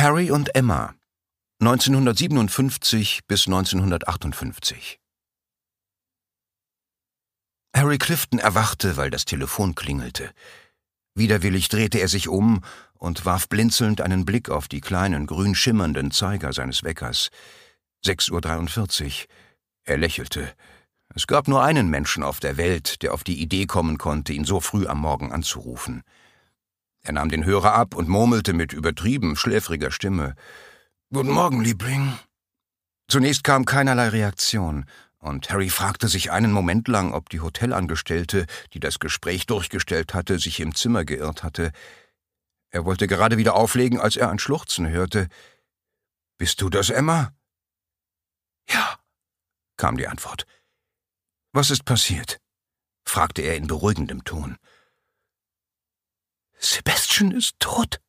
Harry und Emma, 1957 bis 1958. Harry Clifton erwachte, weil das Telefon klingelte. Widerwillig drehte er sich um und warf blinzelnd einen Blick auf die kleinen, grün schimmernden Zeiger seines Weckers. 6:43 Uhr. Er lächelte. Es gab nur einen Menschen auf der Welt, der auf die Idee kommen konnte, ihn so früh am Morgen anzurufen. Er nahm den Hörer ab und murmelte mit übertrieben schläfriger Stimme: »Guten Morgen, Liebling.« Zunächst kam keinerlei Reaktion, und Harry fragte sich einen Moment lang, ob die Hotelangestellte, die das Gespräch durchgestellt hatte, sich im Zimmer geirrt hatte. Er wollte gerade wieder auflegen, als er ein Schluchzen hörte. »Bist du das, Emma?« »Ja«, kam die Antwort. »Was ist passiert?« fragte er in beruhigendem Ton. »Sebastian ist tot«,